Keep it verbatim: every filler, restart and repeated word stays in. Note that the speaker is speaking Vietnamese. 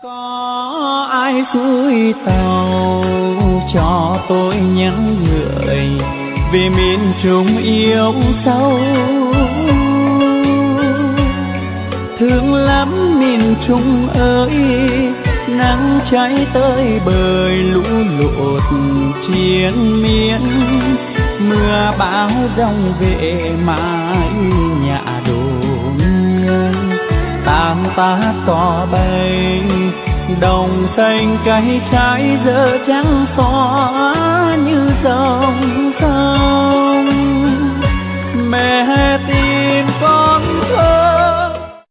Có ai xuôi tàu cho tôi nhắn gửi vì miền Trung yêu sâu. Thương lắm miền Trung ơi, nắng cháy tới bời lũ lụt chiến miên, mưa bão rong về mãi nhà đồn nhân. Tàn ta tỏ bay đồng xanh cây trái giờ trắng xóa như dòng sông. Mẹ tin con